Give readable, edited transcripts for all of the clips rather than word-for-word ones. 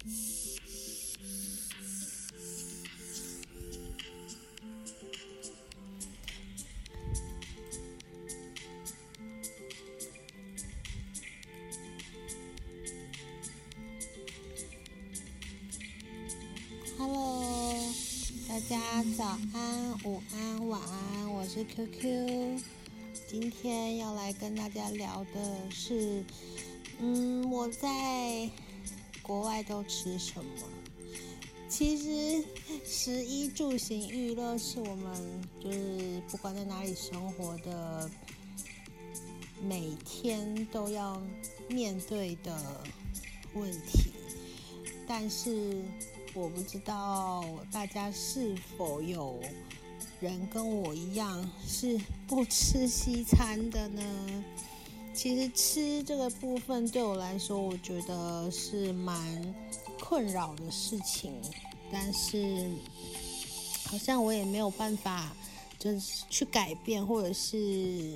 Hello， 大家早安、午安、晚安，我是 QQ。今天要来跟大家聊的是，我在国外都吃什么？其实食衣住行娱乐是我们就是不管在哪里生活的每天都要面对的问题，但是我不知道大家是否有人跟我一样是不吃西餐的呢？其实吃这个部分对我来说，我觉得是蛮困扰的事情，但是好像我也没有办法就是去改变或者是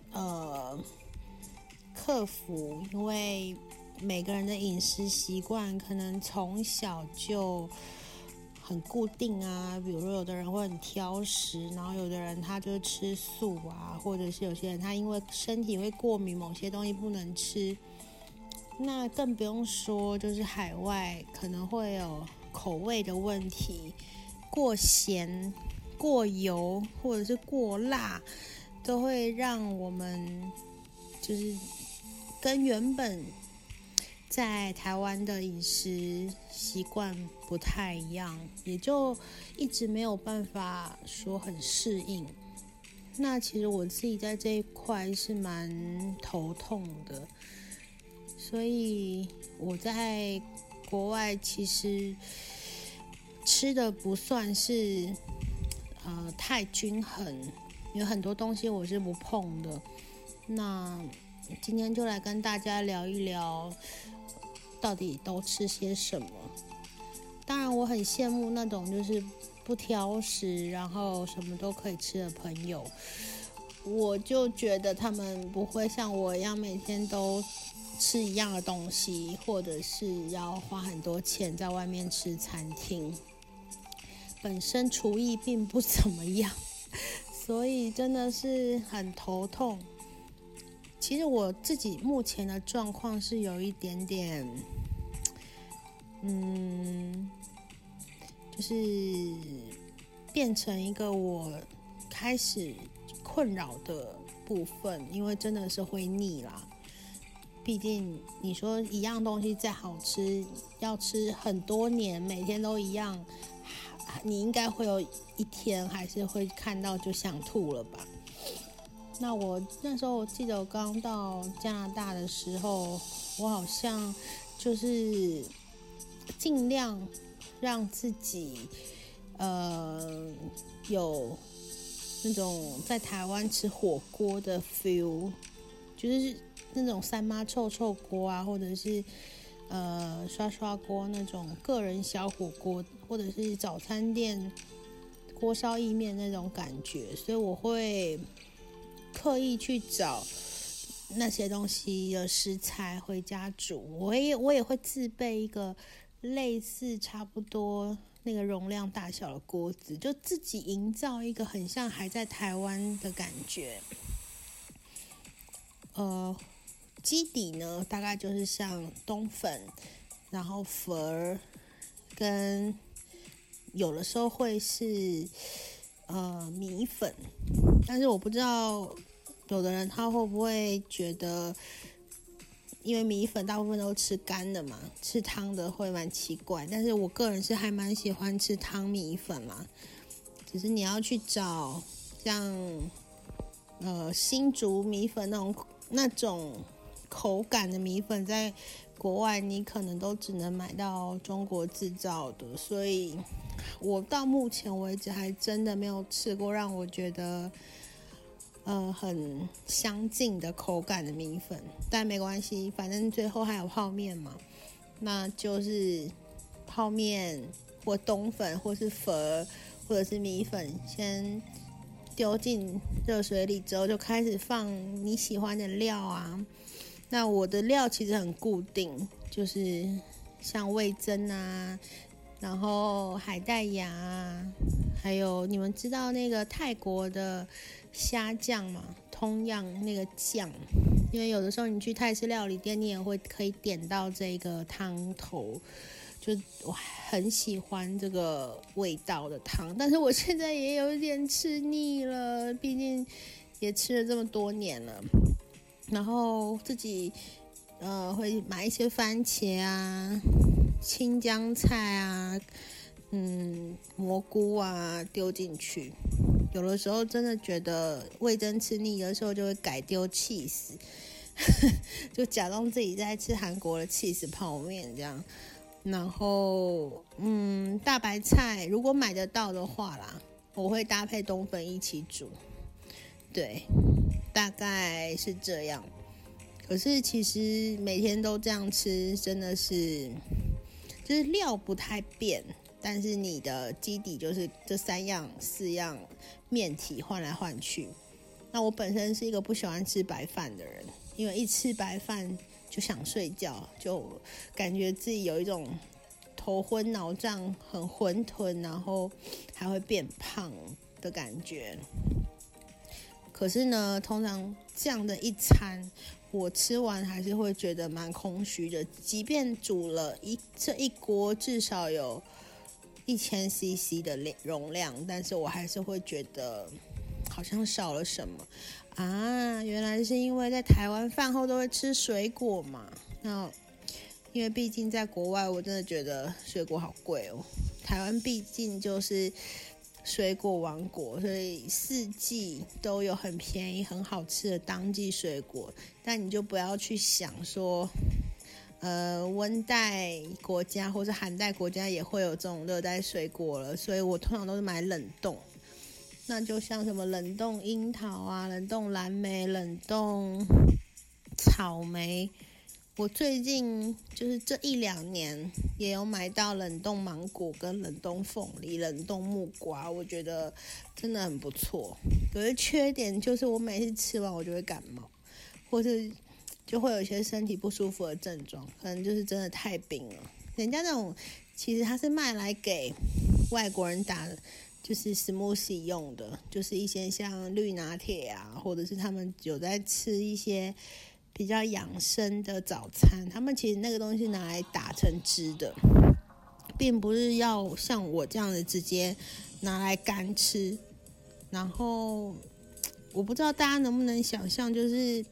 克服，因为每个人的饮食习惯可能从小就很固定啊，比如说有的人会很挑食，然后有的人他就吃素啊，或者是有些人他因为身体会过敏，某些东西不能吃。那更不用说就是海外可能会有口味的问题，过咸、过油或者是过辣，都会让我们就是跟原本在台湾的饮食习惯不太一样，也就一直没有办法说很适应。那其实我自己在这一块是蛮头痛的，所以我在国外其实吃的不算是太均衡，有很多东西我是不碰的。那今天就来跟大家聊一聊到底都吃些什么。当然我很羡慕那种就是不挑食然后什么都可以吃的朋友，我就觉得他们不会像我一样每天都吃一样的东西，或者是要花很多钱在外面吃餐厅，本身厨艺并不怎么样，所以真的是很头痛。其实我自己目前的状况是有一点点就是变成一个我开始困扰的部分，因为真的是会腻啦。毕竟你说一样东西再好吃，要吃很多年，每天都一样，你应该会有一天还是会看到就想吐了吧。那我那时候我记得我刚到加拿大的时候，我好像就是尽量让自己有那种在台湾吃火锅的 feel， 就是那种三妈臭臭锅啊，或者是刷刷锅那种个人小火锅，或者是早餐店锅烧意面那种感觉，所以我会刻意去找那些东西的食材回家煮。我也会自备一个类似差不多那个容量大小的锅子，就自己营造一个很像还在台湾的感觉。基底呢大概就是像冬粉，然后粉跟有的时候会是米粉，但是我不知道有的人他会不会觉得，因为米粉大部分都吃干的嘛，吃汤的会蛮奇怪。但是我个人是还蛮喜欢吃汤米粉啦，只是你要去找像新竹米粉那种口感的米粉，在国外你可能都只能买到中国制造的，所以我到目前为止还真的没有吃过让我觉得很相近的口感的米粉。但没关系，反正最后还有泡面嘛，那就是泡面或冬粉或是粉或者是米粉，先丢进热水里之后就开始放你喜欢的料啊。那我的料其实很固定，就是像味噌啊，然后海带芽啊，还有你们知道那个泰国的虾酱吗？通样那个酱，因为有的时候你去泰式料理店，你也会可以点到这个汤头，就我很喜欢这个味道的汤，但是我现在也有点吃腻了，毕竟也吃了这么多年了。然后自己会买一些番茄啊、青江菜啊、蘑菇啊丢进去。有的时候真的觉得味噌吃腻的时候，就会改丢起司，就假装自己在吃韩国的起司泡面这样。然后大白菜如果买得到的话啦，我会搭配冬粉一起煮。对，大概是这样。可是其实每天都这样吃，真的是就是料不太变，但是你的基底就是这3样4样面体换来换去。那我本身是一个不喜欢吃白饭的人，因为一吃白饭就想睡觉，就感觉自己有一种头昏脑胀、很混沌，然后还会变胖的感觉。可是呢，通常这样的一餐，我吃完还是会觉得蛮空虚的。即便煮了这一锅至少有1000cc 的容量，但是我还是会觉得好像少了什么啊。原来是因为在台湾饭后都会吃水果嘛。那因为毕竟在国外，我真的觉得水果好贵哦。台湾毕竟就是水果王国，所以4季都有很便宜很好吃的当季水果，但你就不要去想说温带国家或者寒带国家也会有这种热带水果了，所以我通常都是买冷冻。那就像什么冷冻樱桃啊、冷冻蓝莓、冷冻草莓，我最近就是这1-2年也有买到冷冻芒果跟冷冻凤梨、冷冻木瓜，我觉得真的很不错。有些缺点就是我每次吃完我就会感冒，或是就会有一些身体不舒服的症状，可能就是真的太冰了。人家那种其实它是卖来给外国人打的，就是 smoothie 用的，就是一些像绿拿铁啊，或者是他们有在吃一些比较养生的早餐，他们其实那个东西拿来打成汁的，并不是要像我这样的直接拿来干吃。然后我不知道大家能不能想象，就是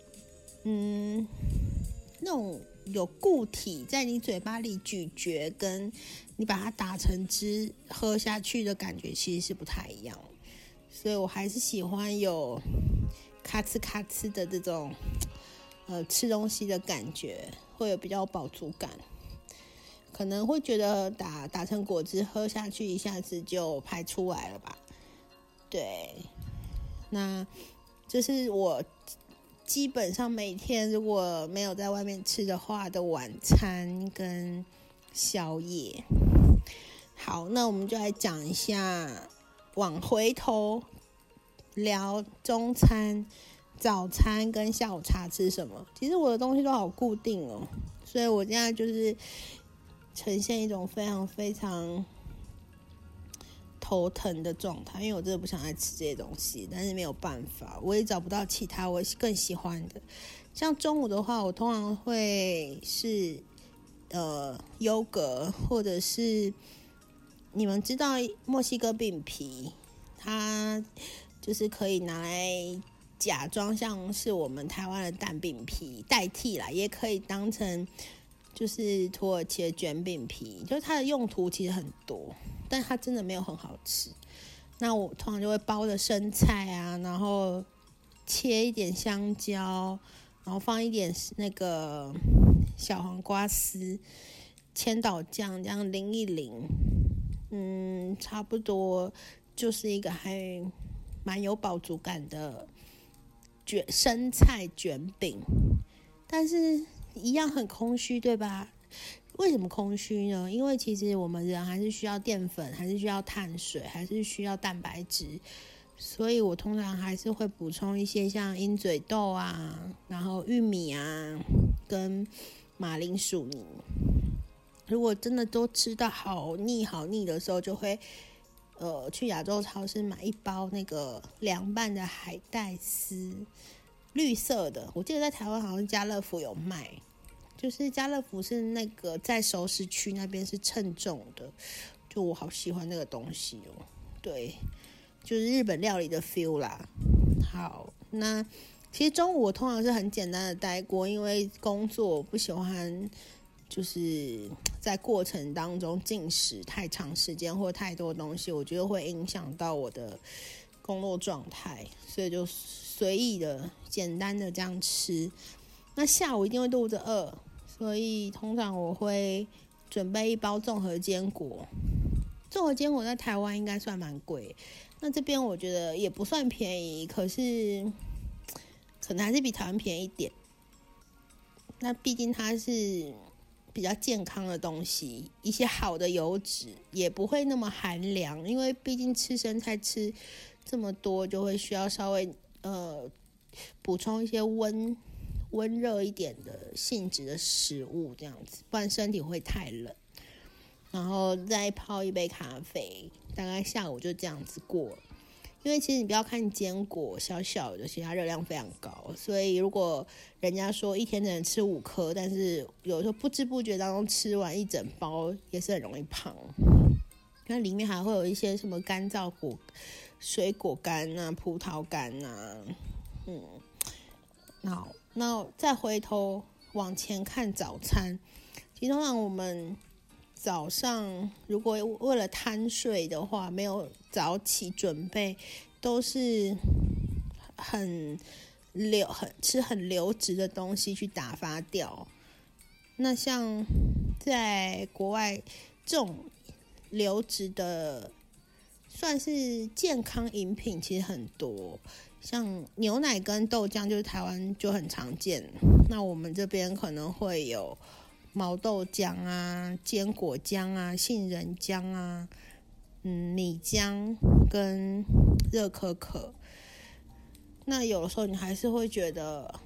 那种有固体在你嘴巴里咀嚼，跟你把它打成汁喝下去的感觉其实是不太一样。所以我还是喜欢有咔哧咔哧的这种吃东西的感觉，会有比较饱足感。可能会觉得打成果汁喝下去一下子就排出来了吧。对，那这是我基本上每天如果没有在外面吃的话的晚餐跟宵夜。好，那我们就来讲一下，往回头聊中餐、早餐跟下午茶吃什么。其实我的东西都好固定哦，所以我现在就是呈现一种非常非常头疼的状态，因为我真的不想再吃这些东西，但是没有办法，我也找不到其他我更喜欢的。像中午的话，我通常会是优格，或者是你们知道墨西哥饼皮，它就是可以拿来假装像是我们台湾的蛋饼皮代替啦，也可以当成就是土耳其的卷饼皮，就是它的用途其实很多，但它真的没有很好吃。那我通常就会包着生菜啊，然后切一点香蕉，然后放一点那个小黄瓜丝、千岛酱，这样淋一淋，差不多就是一个还蛮有饱足感的生菜卷饼。但是一样很空虚，对吧？为什么空虚呢？因为其实我们人还是需要淀粉，还是需要碳水，还是需要蛋白质，所以我通常还是会补充一些像鹰嘴豆啊，然后玉米啊，跟马铃薯泥。 如果真的都吃到好腻的时候，就会去亚洲超市买一包那个凉拌的海带丝，绿色的，我记得在台湾好像家乐福有卖，就是家乐福是那个在熟食区那边是称重的，就我好喜欢那个东西哦。对，就是日本料理的 feel 啦。好，那其实中午我通常是很简单的带过，因为工作我不喜欢就是在过程当中进食太长时间或太多东西，我觉得会影响到我的工作状态，所以就随意的简单的这样吃。那下午一定会肚子饿，所以通常我会准备一包综合坚果。综合坚果在台湾应该算蛮贵，那这边我觉得也不算便宜，可是可能还是比台湾便宜一点。那毕竟它是比较健康的东西，一些好的油脂也不会那么寒凉，因为毕竟吃生菜吃这么多，就会需要稍微补充一些温热一点的性质的食物，这样子，不然身体会太冷。然后再泡一杯咖啡，大概下午就这样子过了。因为其实你不要看坚果小小的，其实它热量非常高，所以如果人家说一天只能吃5颗，但是有时候不知不觉当中吃完一整包也是很容易胖。那里面还会有一些什么干燥水果干啊、葡萄干啊，那再回头往前看早餐，其实通常我们早上如果为了贪睡的话，没有早起准备，都是吃很流质的东西去打发掉。那像在国外这种流质的算是健康饮品其实很多，像牛奶跟豆浆就是台湾就很常见，那我们这边可能会有毛豆浆啊、坚果浆啊、杏仁浆啊、米浆跟热可可。那有的时候你还是会觉得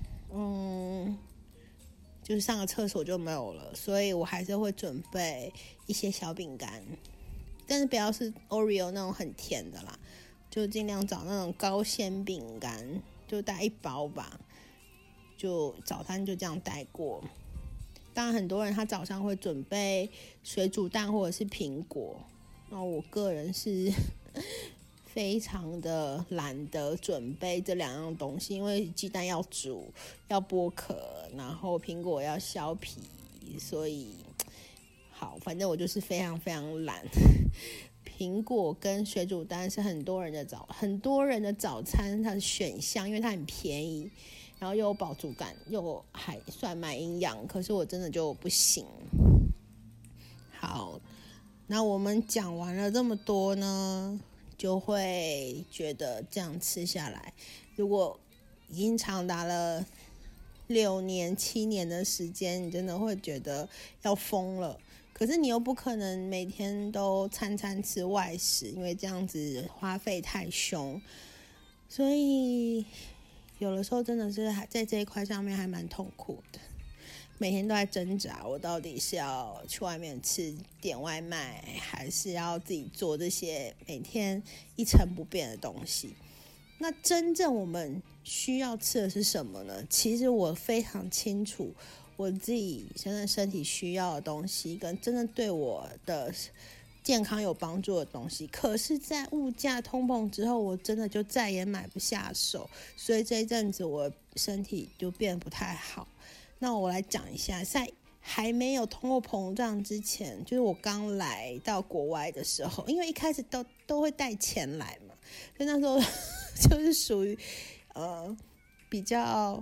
就是上个厕所就没有了，所以我还是会准备一些小饼干，但是不要是 Oreo 那种很甜的啦，就尽量找那种高纤饼干，就带一包吧，就早餐就这样带过。当然很多人他早上会准备水煮蛋或者是苹果，那我个人是非常的懒得准备这2样东西，因为鸡蛋要煮要剥壳，然后苹果要削皮，所以好，反正我就是非常非常懒。苹果跟水煮蛋是很多人的早餐它的选项，因为它很便宜，然后又有饱足感，又还算蛮营养，可是我真的就不行。好，那我们讲完了这么多呢，就会觉得这样吃下来，如果已经长达了6年7年的时间，你真的会觉得要疯了。可是你又不可能每天都餐餐吃外食，因为这样子花费太凶，所以有的时候真的是在这一块上面还蛮痛苦的，每天都在挣扎，我到底是要去外面吃点外卖，还是要自己做这些每天一成不变的东西。那真正我们需要吃的是什么呢？其实我非常清楚我自己真正身体需要的东西，跟真正对我的健康有帮助的东西，可是在物价通膨之后，我真的就再也买不下手，所以这一阵子我身体就变得不太好。那我来讲一下，在还没有通货膨胀之前，就是我刚来到国外的时候，因为一开始都会带钱来嘛，所以那时候就是属于比较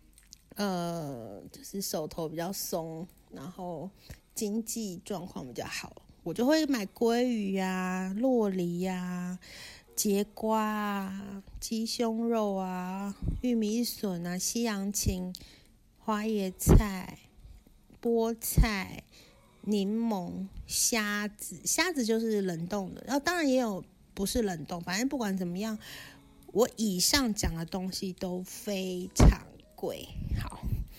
就是手头比较松，然后经济状况比较好，我就会买鲑鱼啊、酪梨啊、节瓜啊、鸡胸肉啊、玉米笋啊、西洋芹、花椰菜、菠菜、柠檬、虾子就是冷冻的，然后当然也有不是冷冻，反正不管怎么样，我以上讲的东西都非常贵。好，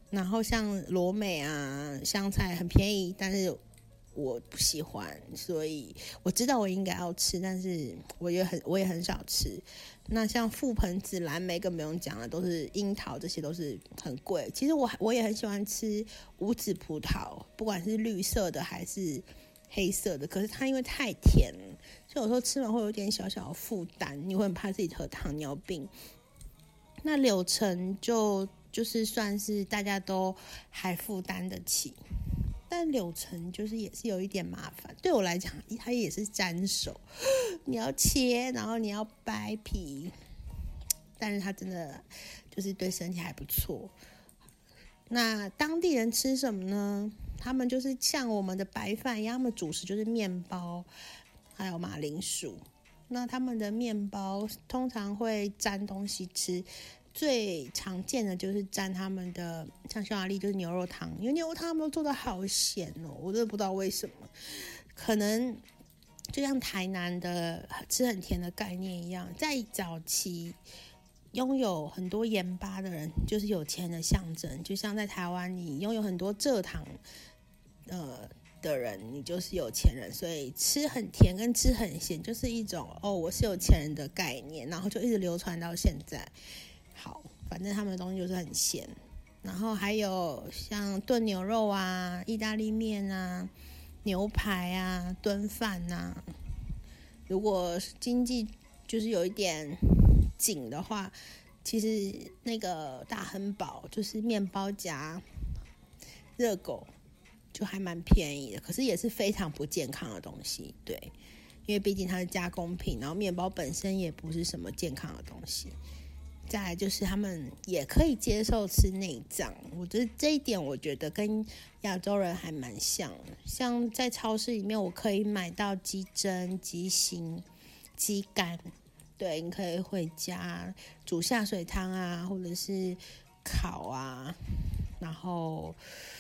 然后像罗美啊，香菜很便宜，但是我不喜欢，所以我知道我应该要吃，但是我也很少吃。那像覆盆子、蓝莓更不用讲了，都是樱桃，这些都是很贵。其实我也很喜欢吃无籽葡萄，不管是绿色的还是黑色的，可是它因为太甜了，所以有时候吃完会有点小小的负担，你会很怕自己得糖尿病。那柳橙就是算是大家都还负担得起，但柳橙就是也是有一点麻烦，对我来讲它也是沾手，你要切，然后你要掰皮，但是它真的就是对身体还不错。那当地人吃什么呢？他们就是像我们的白饭一样，他们主食就是面包还有马铃薯。那他们的面包通常会沾东西吃，最常见的就是沾他们的像匈牙利就是牛肉汤，因为牛肉汤他们都做的好咸哦，我真的不知道为什么，可能就像台南的吃很甜的概念一样，在早期拥有很多盐巴的人就是有钱的象征，就像在台湾你拥有很多蔗糖的人，你就是有钱人，所以吃很甜跟吃很咸就是一种我是有钱人的概念，然后就一直流传到现在。好，反正他们的东西就是很咸，然后还有像炖牛肉啊、意大利面啊、牛排啊、炖饭啊。如果经济就是有一点紧的话，其实那个大亨堡就是面包夹热狗就还蛮便宜的，可是也是非常不健康的东西，对，因为毕竟它是加工品，然后面包本身也不是什么健康的东西。再来就是他们也可以接受吃内脏，我觉得这一点我觉得跟亚洲人还蛮像的。像在超市里面我可以买到鸡胗、鸡心、鸡肝，对，你可以回家煮下水汤啊，或者是烤啊，然后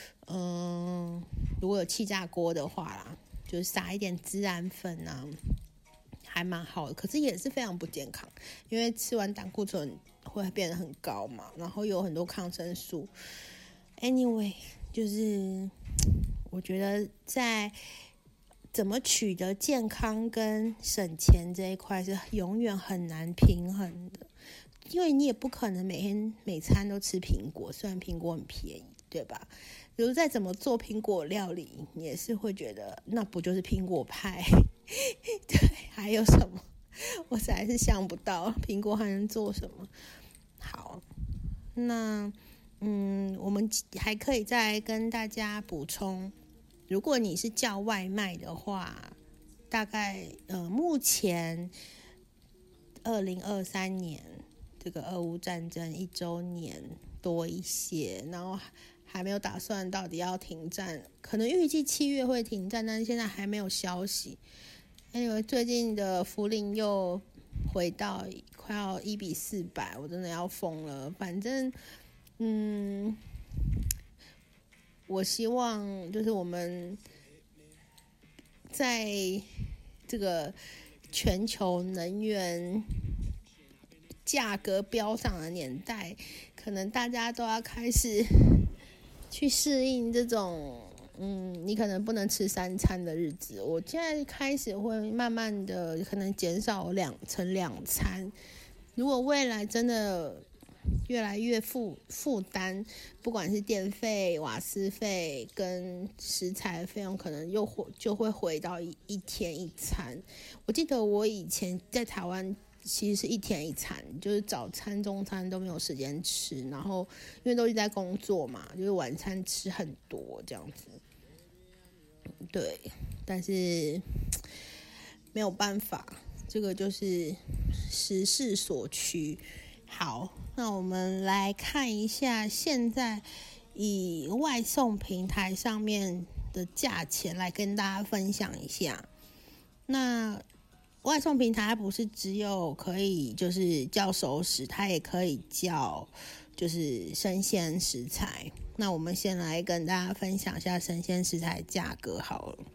如果有气炸锅的话啦，就是撒一点孜然粉啊，还蛮好的，可是也是非常不健康，因为吃完胆固醇会变得很高嘛，然后有很多抗生素。Anyway， 就是我觉得在怎么取得健康跟省钱这一块是永远很难平衡的，因为你也不可能每天每餐都吃苹果，虽然苹果很便宜，对吧？比如再怎么做苹果料理，你也是会觉得那不就是苹果派对，还有什么我实在是想不到苹果还能做什么。好，那我们还可以再跟大家补充，如果你是叫外卖的话，大概目前2023年这个俄乌战争1周年多一些，然后还没有打算到底要停战，可能预计7月会停战，但是现在还没有消息。Anyway， 最近的福林又回到快要1:400，我真的要疯了。反正我希望就是我们在这个全球能源价格飙涨的年代，可能大家都要开始去适应这种你可能不能吃3餐的日子。我现在开始会慢慢的可能减少成2餐，如果未来真的越来越负担，不管是电费、瓦斯费跟食材费用，可能就会回到一天1餐。我记得我以前在台湾其实是1天1餐，就是早餐、中餐都没有时间吃，然后因为都一直在工作嘛，就是晚餐吃很多这样子。对，但是没有办法，这个就是时势所趋。好，那我们来看一下现在以外送平台上面的价钱来跟大家分享一下。那外送平台它不是只有可以就是叫熟食，它也可以叫就是生鲜食材。那我们先来跟大家分享一下生鲜食材价格好了。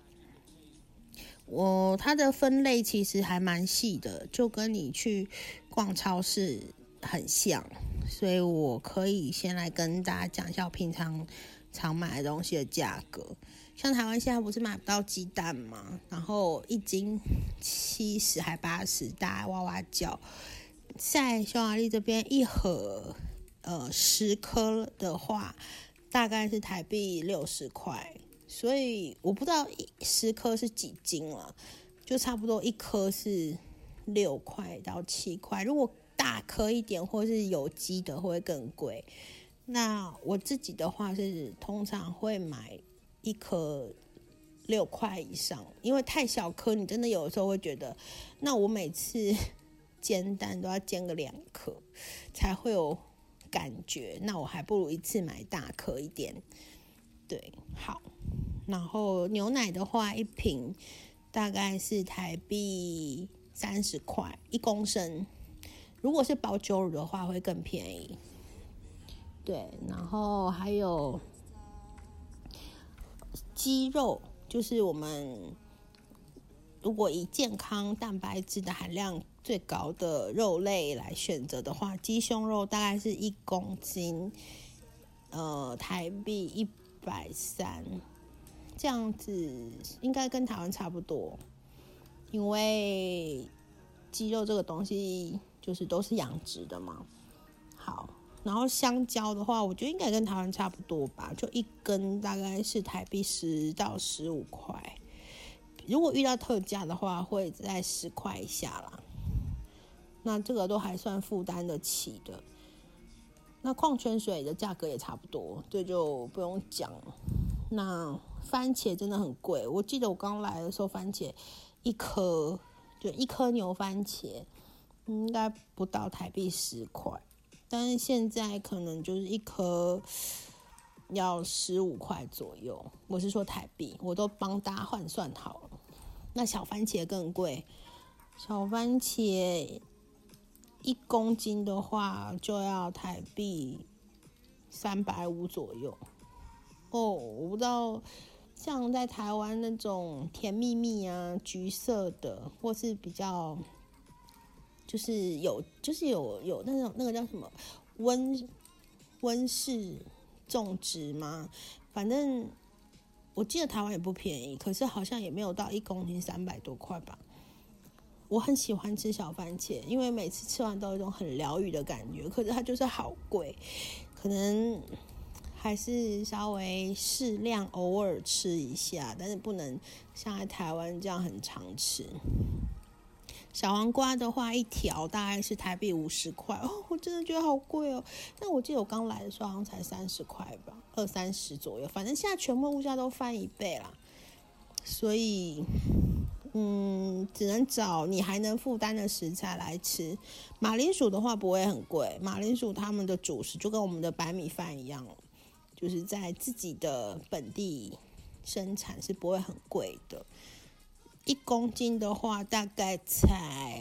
它的分类其实还蛮细的，就跟你去逛超市很像。 所以我可以先来跟大家讲一下我平常买的东西的价格。像台湾现在不是买不到鸡蛋吗？然后一斤70还80，大家哇哇叫。在匈牙利这边一盒10颗的话，大概是台币60块，所以我不知道10颗是几斤了，就差不多一颗是6块到7块。如果大颗一点或是有机的会更贵。那我自己的话是通常会买一颗6块以上，因为太小颗你真的有的时候会觉得，那我每次煎蛋都要煎个2颗才会有感觉，那我还不如一次买大颗一点。对，好。然后牛奶的话一瓶大概是台币30块1公升，如果是保久乳的话会更便宜。对，然后还有鸡肉，就是我们如果以健康蛋白质的含量最高的肉类来选择的话，鸡胸肉大概是1公斤台币130，这样子应该跟台湾差不多，因为鸡肉这个东西就是都是养殖的嘛。好，然后香蕉的话，我觉得应该跟台湾差不多吧，就1根大概是台币10到15块。如果遇到特价的话，会在10块以下啦。那这个都还算负担得起的。那矿泉水的价格也差不多，这就不用讲了。那番茄真的很贵，我记得我刚来的时候，番茄一颗牛番茄应该不到台币10块。但是现在可能就是一颗要15块左右，我是说台币，我都帮大家换算好了。那小番茄更贵，小番茄1公斤的话就要台币350左右。我不知道，像在台湾那种甜蜜蜜啊、橘色的，或是比较。就是有那个叫什么温室种植吗？反正我记得台湾也不便宜，可是好像也没有到1公斤300多块吧。我很喜欢吃小番茄，因为每次吃完都有一种很疗愈的感觉，可是它就是好贵，可能还是稍微适量偶尔吃一下，但是不能像在台湾这样很常吃。小黄瓜的话，一条大概是台币50块我真的觉得好贵哦。但我记得我刚来的时候好像才30块吧，20-30左右。反正现在全部物价都翻1倍啦，所以只能找你还能负担的食材来吃。马铃薯的话不会很贵，马铃薯他们的主食就跟我们的白米饭一样，就是在自己的本地生产是不会很贵的。1公斤的话大概才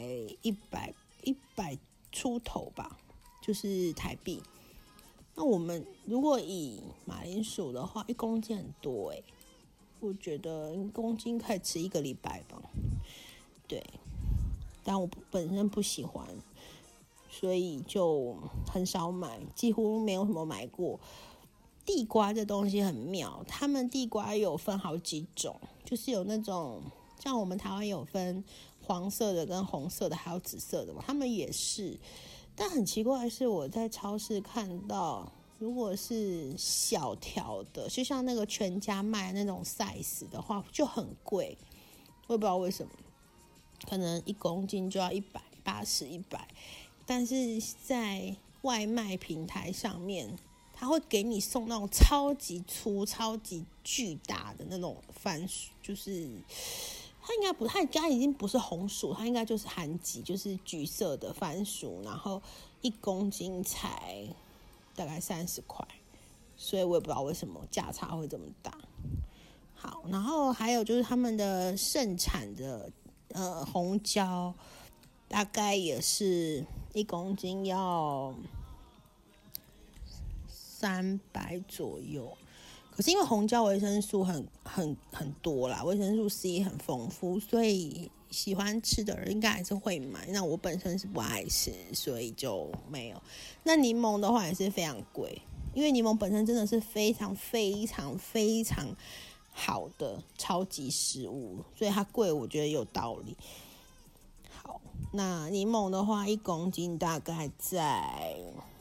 100出头吧，就是台币。那我们如果以马铃薯的话，1公斤很多我觉得1公斤可以吃1个礼拜吧。对，但我本身不喜欢，所以就很少买，几乎没有什么买过。地瓜这东西很妙，他们地瓜有分好几种，就是有那种像我们台湾有分黄色的跟红色的还有紫色的嘛，他们也是。但很奇怪的是，我在超市看到如果是小条的，就像那个全家卖那种 size 的话就很贵，我也不知道为什么，可能1公斤就要180、100，但是在外卖平台上面他会给你送那种超级粗超级巨大的那种番薯，就是它应该已经不是红薯，它应该就是韩籍，就是橘色的番薯，然后1公斤才大概30块，所以我也不知道为什么价差会这么大。好，然后还有就是他们的盛产的红椒，大概也是1公斤要300左右。 可是因为红椒维生素很多啦，维生素 C 很丰富，所以喜欢吃的人应该还是会买。那我本身是不爱吃，所以就没有。那柠檬的话也是非常贵，因为柠檬本身真的是非常非常非常好的超级食物，所以它贵我觉得有道理。好，那柠檬的话1公斤大概在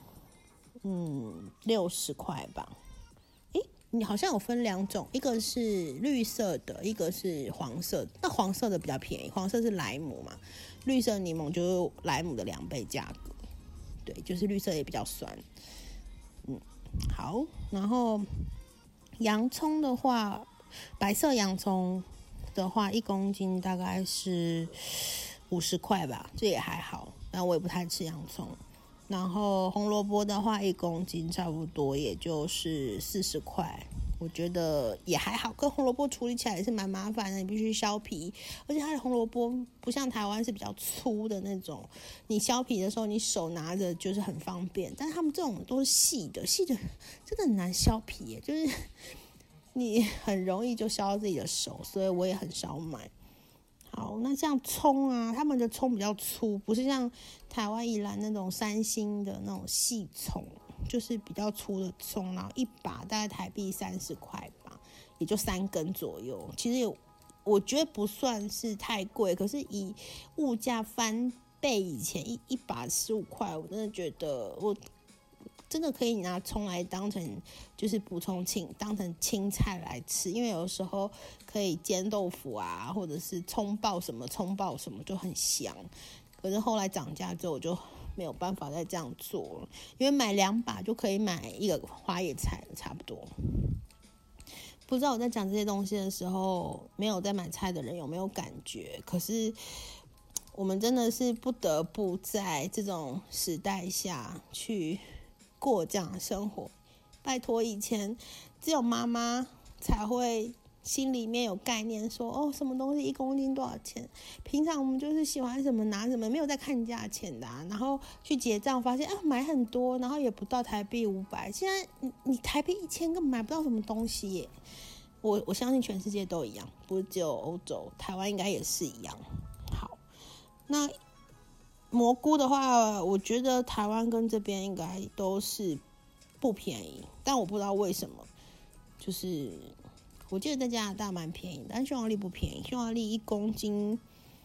60块吧。你好像有分2种，一个是绿色的，一个是黄色的。那黄色的比较便宜，黄色是莱姆嘛，绿色柠檬就是莱姆的2倍价格。对，就是绿色也比较酸。好，然后洋葱的话，白色洋葱的话1公斤大概是50块吧，这也还好，但我也不太吃洋葱。然后红萝卜的话1公斤差不多也就是40块，我觉得也还好，跟红萝卜处理起来也是蛮麻烦的，你必须削皮，而且它的红萝卜不像台湾是比较粗的那种，你削皮的时候你手拿着就是很方便，但是他们这种都是细的真的很难削皮耶，就是你很容易就削到自己的手，所以我也很少买。好，那像葱啊，他们的葱比较粗，不是像台湾宜兰那种3星的那种细葱，就是比较粗的葱，然后一把大概台币30块吧，也就3根左右。其实我觉得不算是太贵，可是以物价翻倍以前一把15块，我真的觉得我真的可以拿葱来当成就是补充当成青菜来吃，因为有时候可以煎豆腐啊，或者是葱爆什么就很香。可是后来涨价之后，我就没有办法再这样做了，因为买2把就可以买一个花椰菜了，差不多。不知道我在讲这些东西的时候，没有在买菜的人有没有感觉？可是我们真的是不得不在这种时代下去过这样的生活。拜托，以前只有妈妈才会心里面有概念说什么东西1公斤多少钱，平常我们就是喜欢什么拿什么，没有在看价钱的然后去结账发现买很多，然后也不到台币500，现在你台币1000根本买不到什么东西耶。我相信全世界都一样，不是只有欧洲，台湾应该也是一样。好，那蘑菇的话，我觉得台湾跟这边应该都是不便宜，但我不知道为什么，就是我记得在加拿大蛮便宜的，但匈牙利不便宜，匈牙利1公斤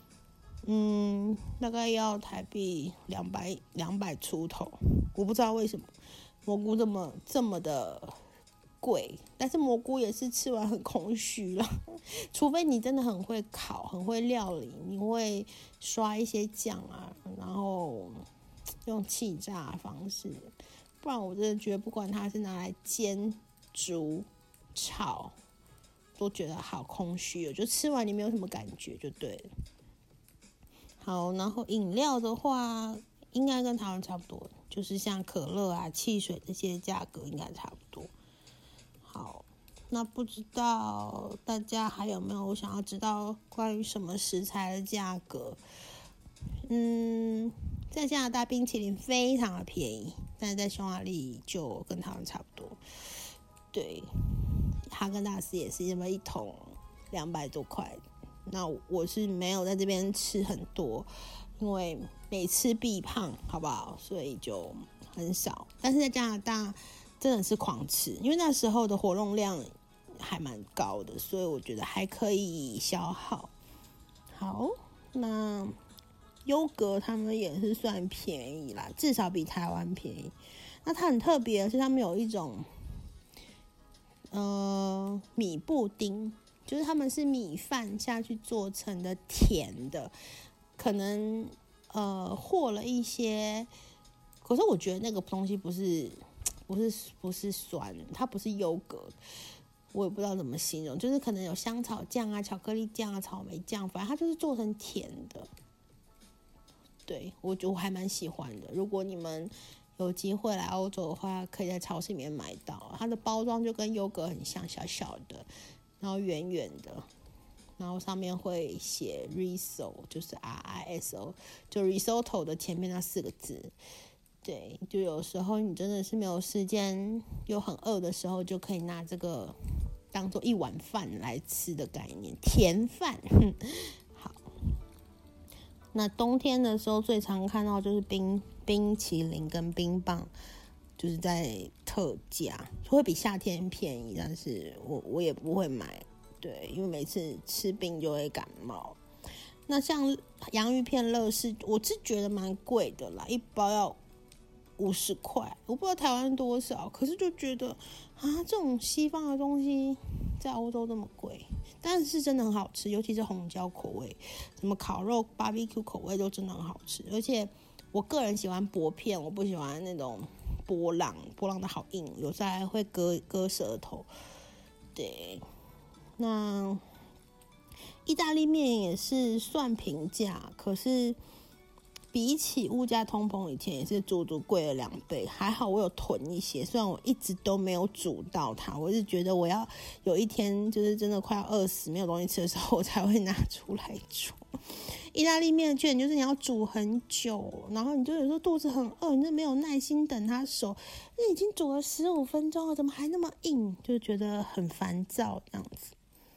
大概要台币200出头，我不知道为什么蘑菇这么的贵，但是蘑菇也是吃完很空虚了，除非你真的很会烤，很会料理，你会刷一些酱啊，然后用气炸的方式，不然我真的觉得不管它是拿来煎、煮、炒，都觉得好空虚，就吃完你没有什么感觉就对了。好，然后饮料的话应该跟台湾差不多，就是像可乐啊、汽水这些价格应该差不多。好，那不知道大家还有没有想要知道关于什么食材的价格？在加拿大冰淇淋非常的便宜，但是在匈牙利就跟台湾差不多。对，哈根达斯也是这么一桶200多块。那我是没有在这边吃很多，因为每吃必胖，好不好？所以就很少。但是在加拿大真的是狂吃，因为那时候的活动量还蛮高的，所以我觉得还可以消耗。好，那优格他们也是算便宜啦，至少比台湾便宜。那它很特别的是，他们有一种米布丁，就是他们是米饭下去做成的甜的，可能和了一些，可是我觉得那个东西不是酸，它不是优格，我也不知道怎么形容，就是可能有香草酱啊、巧克力酱啊、草莓酱，反正它就是做成甜的。对，我还蛮喜欢的。如果你们有机会来欧洲的话，可以在超市里面买到。它的包装就跟优格很像，小小的，然后圆圆的，然后上面会写 riso， 就是 RISO， 就 risotto 的前面那4个字。 对，就有时候你真的是没有时间又很饿的时候，就可以拿这个当做一碗饭来吃的概念，甜饭。好，那冬天的时候最常看到就是冰淇淋跟冰棒，就是在特价，会比夏天便宜，但是我也不会买，对，因为每次吃冰就会感冒。那像洋芋片乐事，我是觉得蛮贵的啦，一包要50块，我不知道台湾多少，可是就觉得这种西方的东西在欧洲这么贵，但是真的很好吃，尤其是红椒口味，什么烤肉、BBQ 口味都真的很好吃。而且我个人喜欢薄片，我不喜欢那种波浪的好硬，有时候还会割舌头。对，那意大利面也是算平价，可是比起物价通膨以前也是足足贵了2倍。还好我有囤一些，虽然我一直都没有煮到它，我是觉得我要有一天就是真的快要饿死没有东西吃的时候，我才会拿出来煮。意大利面的缺点就是你要煮很久，然后你就有时候肚子很饿，你就没有耐心等它熟，那已经煮了15分钟了，怎么还那么硬，就觉得很烦躁这样子。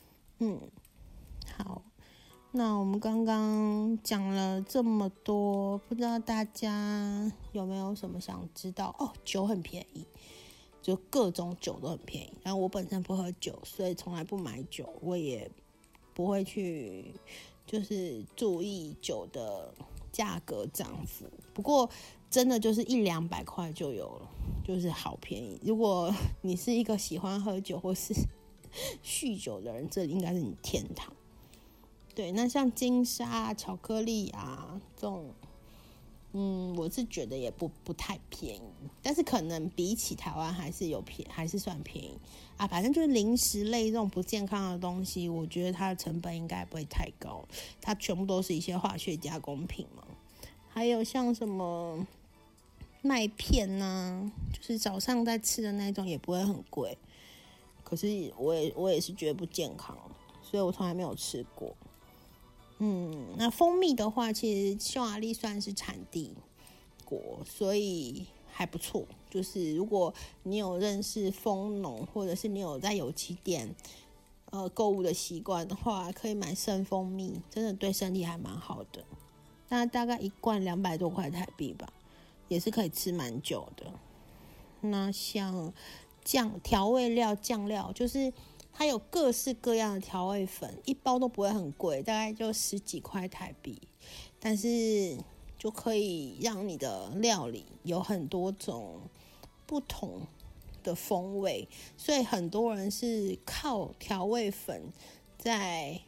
好，那我们刚刚讲了这么多，不知道大家有没有什么想知道？酒很便宜，就各种酒都很便宜。然后我本身不喝酒，所以从来不买酒，我也不会去就是注意酒的价格涨幅。不过真的就是100-200块就有了，就是好便宜。如果你是一个喜欢喝酒或是酗酒的人，这里应该是你天堂。对，那像金沙、巧克力啊这种，我是觉得也不太便宜，但是可能比起台湾还是算便宜啊。反正就是零食类这种不健康的东西，我觉得它的成本应该不会太高，它全部都是一些化学加工品嘛。还有像什么麦片啊，就是早上在吃的那种也不会很贵，可是我也是觉得不健康，所以我从来没有吃过。那蜂蜜的话，其实匈牙利算是产地国，所以还不错。就是如果你有认识蜂农，或者是你有在有机店购物的习惯的话，可以买生蜂蜜，真的对身体还蛮好的。那大概1罐200多块台币吧，也是可以吃蛮久的。那像调味料、酱料，就是它有各式各样的调味粉，一包都不会很贵，大概就10几块台币，但是就可以让你的料理有很多种不同的风味，所以很多人是靠调味粉在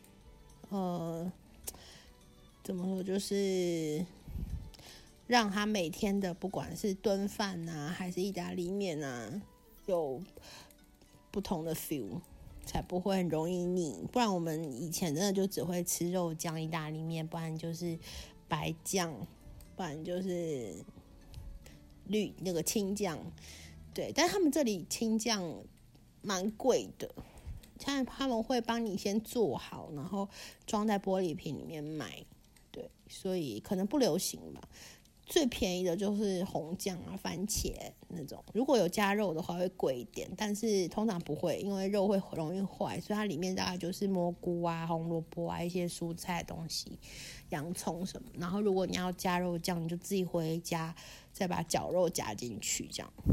怎么说，就是让他每天的不管是炖饭啊还是意大利面啊有不同的 feel，才不会很容易腻。不然我们以前真的就只会吃肉酱意大利面，不然就是白酱，不然就是那个青酱。对，但他们这里青酱蛮贵的，他们会帮你先做好，然后装在玻璃瓶里面卖。对，所以可能不流行吧。最便宜的就是红酱啊、番茄那种，如果有加肉的话会贵一点，但是通常不会，因为肉会容易坏，所以它里面大概就是蘑菇啊、红萝卜啊、一些蔬菜的东西、洋葱什么。然后如果你要加肉酱，你就自己回家再把绞肉加进去，这样。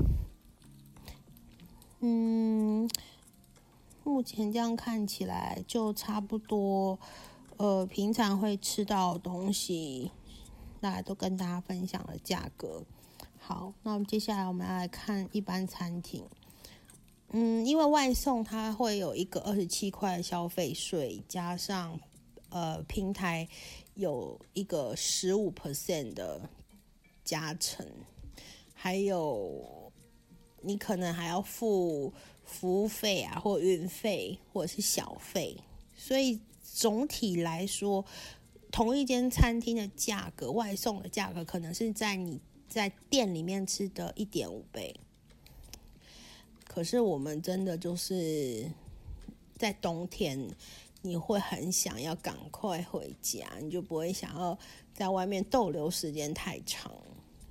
目前这样看起来就差不多，平常会吃到的东西大家都跟大家分享了价格。好，那我们接下来我们要来看一般餐厅。因为外送它会有一个27块的消费税，加上平台有一个15% 的加成，还有你可能还要付服务费啊，或运费，或者是小费，所以总体来说，同一间餐厅的价格，外送的价格可能是在你在店里面吃的1.5倍。可是我们真的就是在冬天，你会很想要赶快回家，你就不会想要在外面逗留时间太长。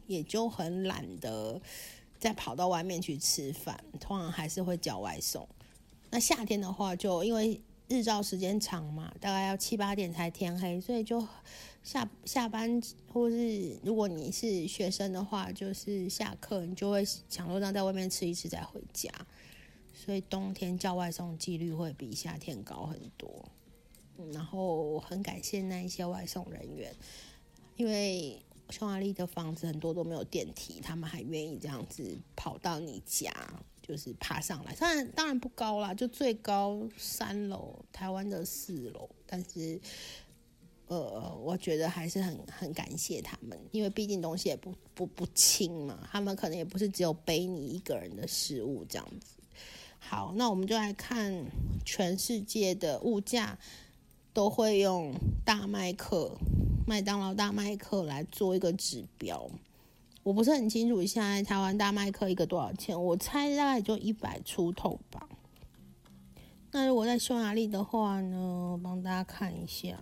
也就很懒得再跑到外面去吃饭，通常还是会叫外送。那夏天的话，就因为日照时间长嘛，大概要7、8点才天黑，所以就下班，或是如果你是学生的话，就是下课你就会想说让在外面吃一吃再回家，所以冬天叫外送几率会比夏天高很多。然后很感谢那一些外送人员，因为匈牙利的房子很多都没有电梯，他们还愿意这样子跑到你家，就是爬上来。当然不高啦，就最高3楼，台湾的4楼。但是，我觉得还是很感谢他们，因为毕竟东西也不轻嘛，他们可能也不是只有背你一个人的食物这样子。好，那我们就来看全世界的物价。都会用麦当劳大麦克来做一个指标。我不是很清楚现在台湾大麦克一个多少钱，我猜大概就100出头吧。那如果在匈牙利的话呢，我帮大家看一下，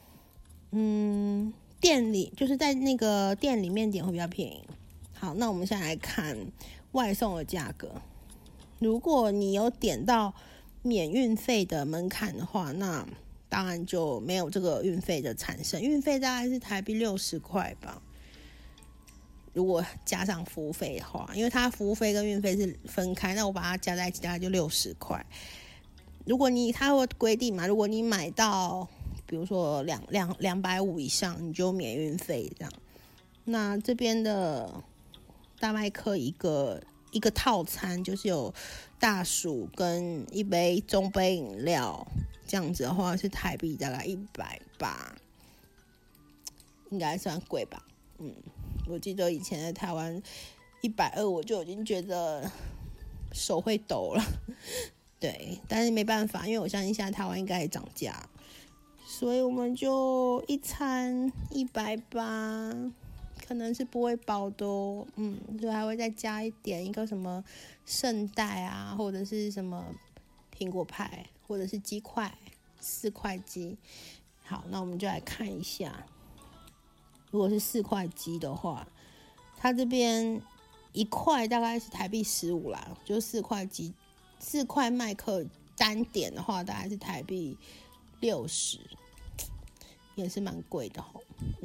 店里就是在那个店里面点会比较便宜。好，那我们现在来看外送的价格。如果你有点到免运费的门槛的话，那当然就没有这个运费的产生，运费大概是台币60块吧。如果加上服务费的话，因为它服务费跟运费是分开，那我把它加在一起大概就60块。如果它会规定嘛，如果你买到比如说250以上，你就免运费这样。那这边的大麦克一个套餐就是有大薯跟一杯中杯饮料。这样子的话是台币大概180，应该算贵吧。我记得以前在台湾120我就已经觉得手会抖了。对，但是没办法，因为我相信现在台湾应该也涨价，所以我们就一餐180，可能是不会饱的哦。就还会再加一个什么圣代啊，或者是什么苹果派，或者是鸡块，4块鸡。好，那我们就来看一下，如果是4块鸡的话，它这边1块大概是台币15啦，就4块鸡，4块麦克单点的话，大概是台币60，也是蛮贵的吼。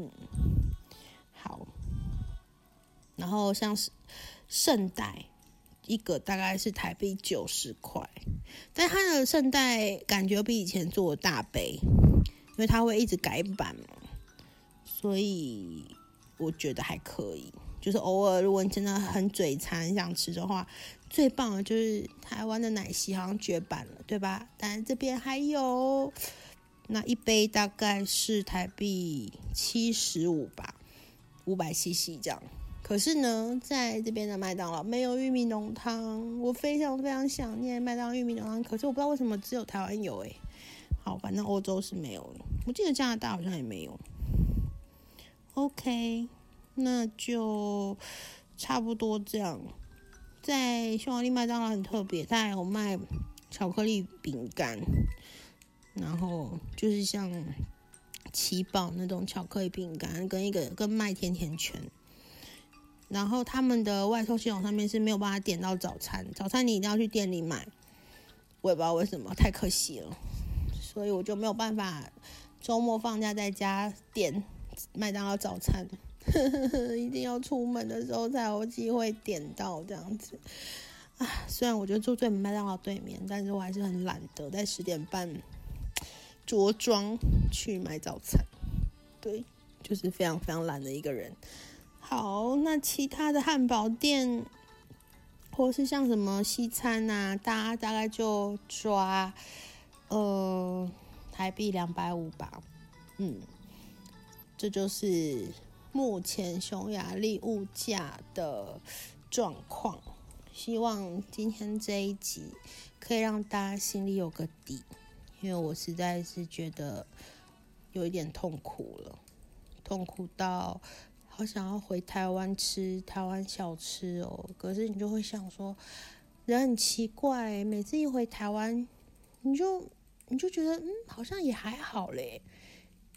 好，然后像是圣代。一个大概是台币90块，但它的圣代感觉比以前做的大杯，因为它会一直改版嘛，所以我觉得还可以。就是偶尔如果你真的很嘴馋想吃的话，最棒的就是台湾的奶昔好像绝版了，对吧？但这边还有，那一杯大概是台币75吧，500cc 这样。可是呢，在这边的麦当劳没有玉米浓汤，我非常非常想念麦当劳玉米浓汤，可是我不知道为什么只有台湾有好，反正欧洲是没有的，我记得加拿大好像也没有。OK， 那就差不多这样。在匈牙利麦当劳很特别，它还有卖巧克力饼干，然后就是像奇宝那种巧克力饼干，跟麦甜甜圈。然后他们的外送系统上面是没有办法点到早餐你一定要去店里买，我也不知道为什么，太可惜了，所以我就没有办法周末放假在家点麦当劳早餐，一定要出门的时候才有机会点到这样子。虽然我就住麦当劳对面，但是我还是很懒得在10点半着装去买早餐，对，就是非常非常懒的一个人。好，那其他的汉堡店或是像什么西餐啊，大概就抓台币250吧。这就是目前匈牙利物价的状况。希望今天这一集可以让大家心里有个底，因为我实在是觉得有一点痛苦了，痛苦到好想要回台湾吃台湾小吃哦。可是你就会想说，人很奇怪，每次一回台湾，你就觉得好像也还好嘞。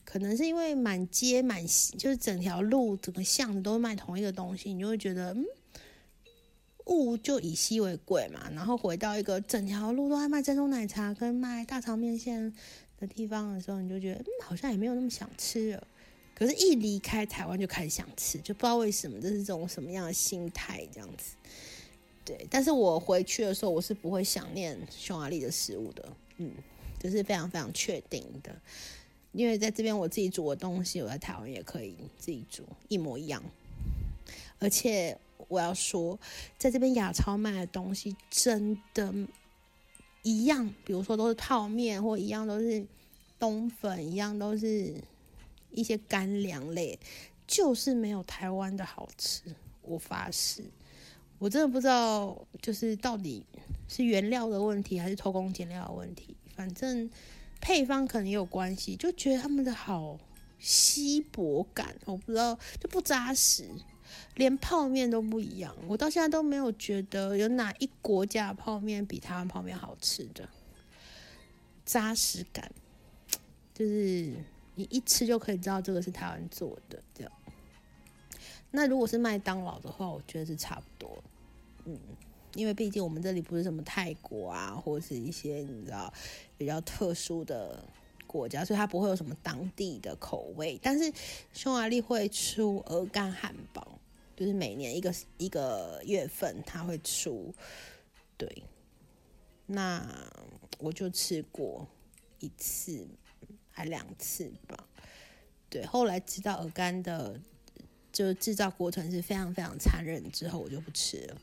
可能是因为满街就是整条路整个巷子都是卖同一个东西，你就会觉得物就以稀为贵嘛。然后回到一个整条路都在卖珍珠奶茶跟卖大肠面线的地方的时候，你就觉得好像也没有那么想吃了。可是一离开台湾就开始想吃，就不知道为什么，这是这种什么样的心态这样子。对，但是我回去的时候我是不会想念匈牙利的食物的，这是非常非常确定的。因为在这边我自己煮的东西，我在台湾也可以自己煮，一模一样。而且我要说，在这边亚超卖的东西真的一样，比如说都是泡面，或一样都是冬粉，一样都是一些干粮类，就是没有台湾的好吃。我发誓，我真的不知道，就是到底是原料的问题，还是偷工减料的问题。反正配方可能也有关系，就觉得他们的好稀薄感，我不知道，就不扎实，连泡面都不一样。我到现在都没有觉得有哪一国家的泡面比台湾泡面好吃的，扎实感，就是你一吃就可以知道这个是台湾做的这样。那如果是麦当劳的话，我觉得是差不多，因为毕竟我们这里不是什么泰国啊，或者是一些你知道比较特殊的国家，所以它不会有什么当地的口味。但是匈牙利会出鹅肝汉堡，就是每年一个月份它会出，对，那我就吃过1次还2次吧。对，后来知道鹅肝的就制造过程是非常非常残忍之后，我就不吃了。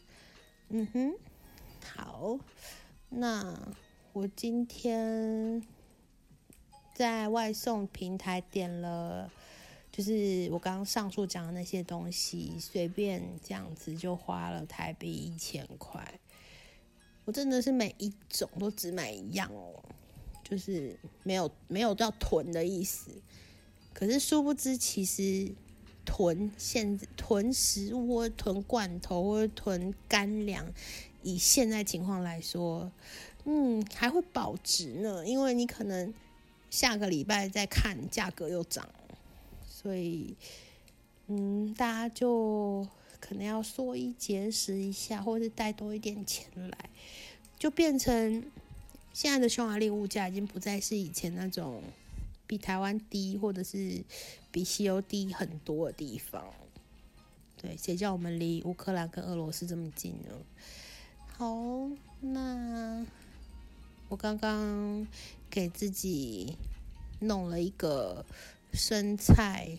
好，那我今天在外送平台点了，就是我刚刚上述讲的那些东西，随便这样子就花了台币1000块。我真的是每一种都只买一样哦，就是没有到囤的意思。可是殊不知，其实囤食物或囤罐头或囤干粮，以现在情况来说，还会保值呢。因为你可能下个礼拜再看价格又涨，所以大家就可能要缩衣节食一下，或是带多一点钱来，就变成现在的匈牙利物价已经不再是以前那种比台湾低，或者是比西欧低很多的地方。对，谁叫我们离乌克兰跟俄罗斯这么近呢？好，那我刚刚给自己弄了一个生菜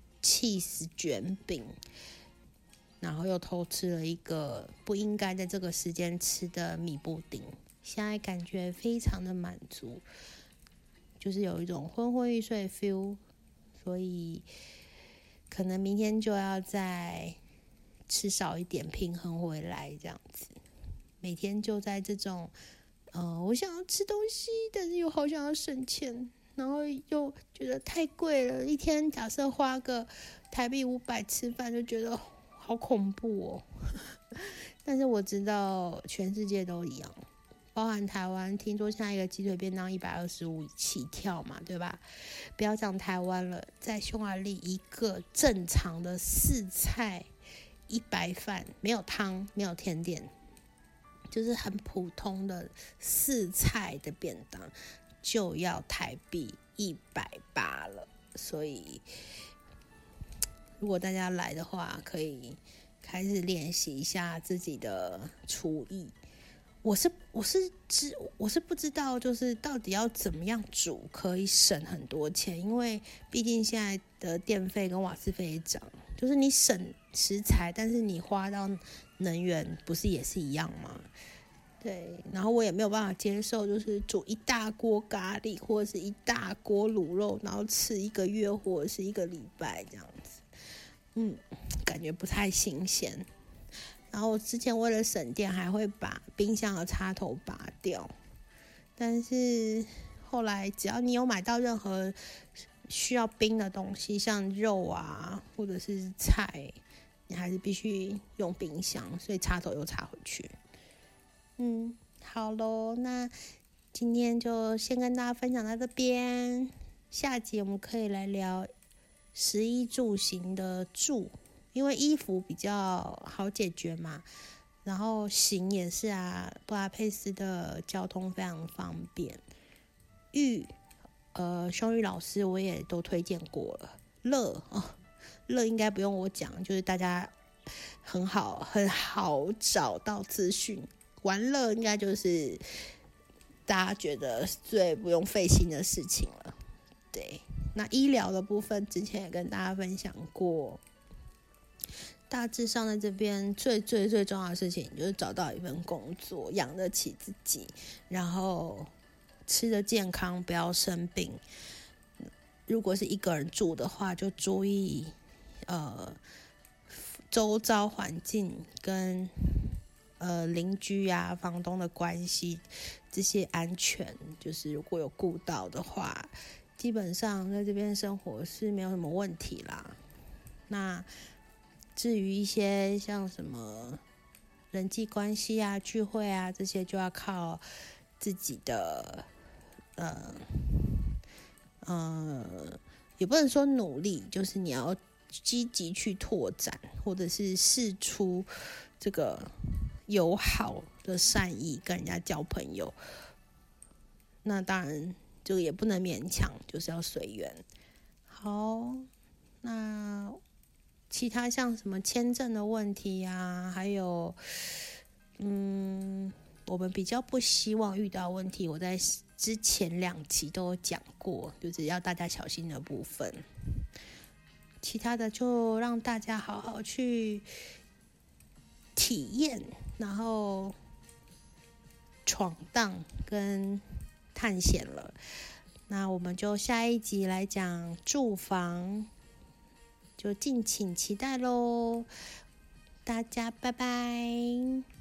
cheese卷饼，然后又偷吃了一个不应该在这个时间吃的米布丁，现在感觉非常的满足，就是有一种昏昏欲睡的 feel， 所以可能明天就要再吃少一点平衡回来这样子。每天就在这种我想要吃东西，但是又好想要省钱，然后又觉得太贵了，一天假设花个台币500吃饭，就觉得好恐怖哦。但是我知道全世界都一样，包含台湾，听说现在一个鸡腿便当125起跳嘛，对吧？不要讲台湾了，在匈牙利一个正常的4菜1白饭，没有汤没有甜点，就是很普通的4菜的便当就要台币180了。所以如果大家来的话，可以开始练习一下自己的厨艺。我是不知道，就是到底要怎么样煮可以省很多钱，因为毕竟现在的电费跟瓦斯费也涨，就是你省食材，但是你花到能源不是也是一样吗？对，然后我也没有办法接受，就是煮一大锅咖喱或者是一大锅卤肉，然后吃1个月或者是1个礼拜这样子，感觉不太新鲜。然后我之前为了省电，还会把冰箱的插头拔掉，但是后来只要你有买到任何需要冰的东西，像肉啊或者是菜，你还是必须用冰箱，所以插头又插回去。好咯，那今天就先跟大家分享到这边， 下集我们可以来聊食衣住行的住，因为衣服比较好解决嘛，然后行也是啊，布达佩斯的交通非常方便。胸语老师我也都推荐过了。乐应该不用我讲，就是大家很好找到资讯。玩乐应该就是大家觉得最不用费心的事情了。对，那医疗的部分之前也跟大家分享过，大致上在这边最重要的事情就是找到一份工作，养得起自己，然后吃得健康，不要生病。如果是一个人住的话，就注意周遭环境跟邻居啊、房东的关系，这些安全，就是如果有顾到的话，基本上在这边生活是没有什么问题啦。那至于一些像什么人际关系啊、聚会啊这些，就要靠自己的也不能说努力，就是你要积极去拓展，或者是释出这个友好的善意，跟人家交朋友。那当然这个也不能勉强，就是要随缘。好，那其他像什么签证的问题啊，还有我们比较不希望遇到问题，我在之前2期都有讲过，就是要大家小心的部分。其他的就让大家好好去体验，然后闯荡跟探险了。那我们就下一集来讲住房，就敬请期待咯。大家拜拜。